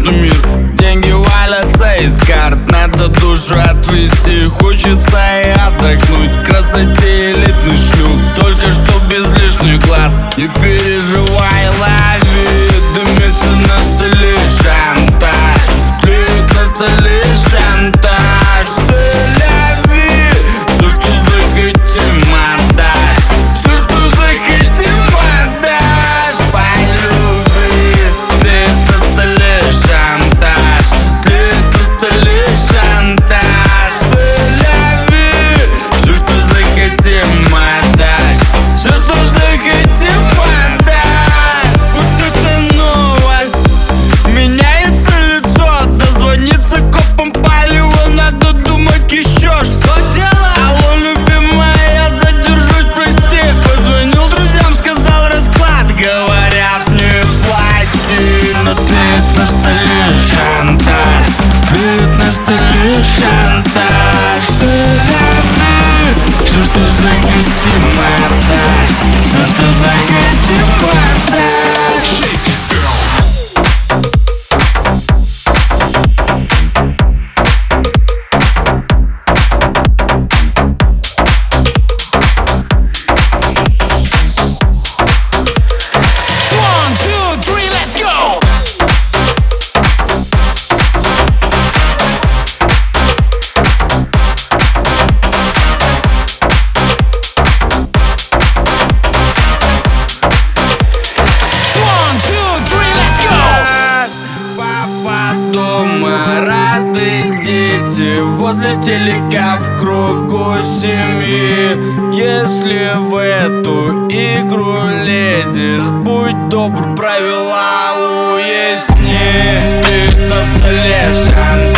что мир. Деньги валятся из карт, надо душу отвести. Хочется и отдохнуть, красоте элитный шлюп, только что без лишних глаз. Не переживай, лови, дымится на столе шантаж, клеит на столе шантаж. Селяви, все, что захотим, отдашь, все, что захотим, отдашь. По любви, клеит на столе шантаж, клеит на столе шантаж. Селяви, все, что захотим, отдашь, все, что захотим, отдашь. Вот это новость, меняется лицо, дозвониться копам палево, надо думать еще что делать. Алло, любимая, я задержусь, прости. Позвонил друзьям, сказал расклад, говорят не плати. Но клеит на столе шантаж, клеит на столе шантаж. Селяви, все, что захотим, отдашь, все, что захотим, отдашь. Дома рады дети, возле телека в кругу семьи. Если в эту игру лезешь, будь добр, правила уясни. Ты на столе шантаж.